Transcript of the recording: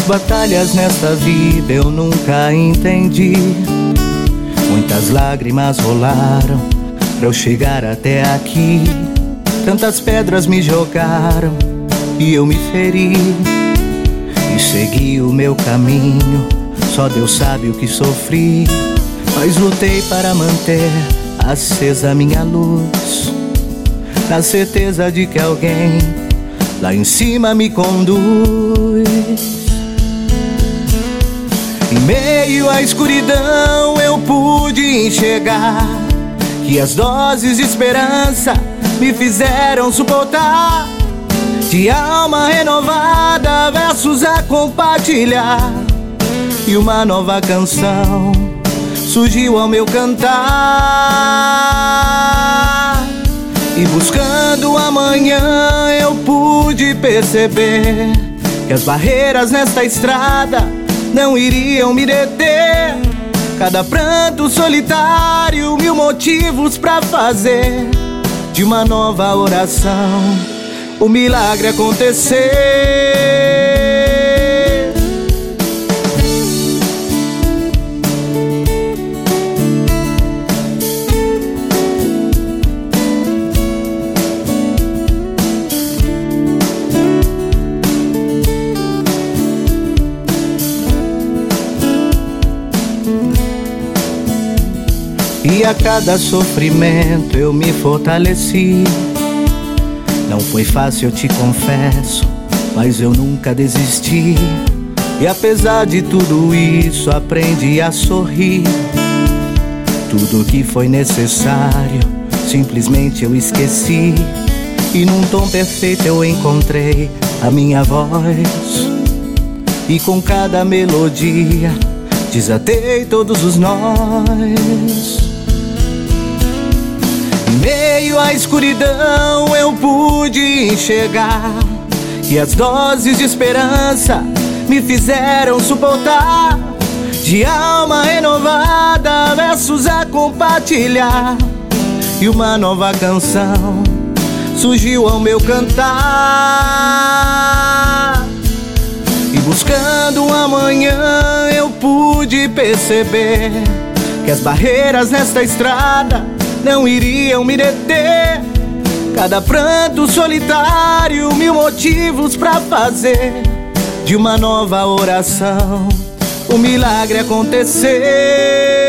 batalhas nesta vida eu nunca entendi. Muitas lágrimas rolaram pra eu chegar até aqui. Tantas pedras me jogaram e eu me feri, e segui o meu caminho, só Deus sabe o que sofri. Mas lutei para manter acesa minha luz, na certeza de que alguém lá em cima me conduz. Em meio à escuridão eu pude enxergar que as doses de esperança me fizeram suportar. De alma renovada, versos a compartilhar, e uma nova canção surgiu ao meu cantar. E buscando o amanhã eu pude perceber que as barreiras nesta estrada não iriam me deter. Cada pranto solitário, mil motivos pra fazer de uma nova oração o milagre acontecer. E a cada sofrimento eu me fortaleci. Não foi fácil, eu te confesso, mas eu nunca desisti. E apesar de tudo isso, aprendi a sorrir. Tudo que foi necessário, simplesmente eu esqueci. E num tom perfeito eu encontrei a minha voz, e com cada melodia desatei todos os nós. Em meio à escuridão eu pude enxergar que as doses de esperança me fizeram suportar. De alma renovada, versos a compartilhar, e uma nova canção surgiu ao meu cantar. E buscando um amanhã eu pude perceber que as barreiras nesta estrada não iriam me deter. Cada pranto solitário, mil motivos pra fazer de uma nova oração o milagre acontecer.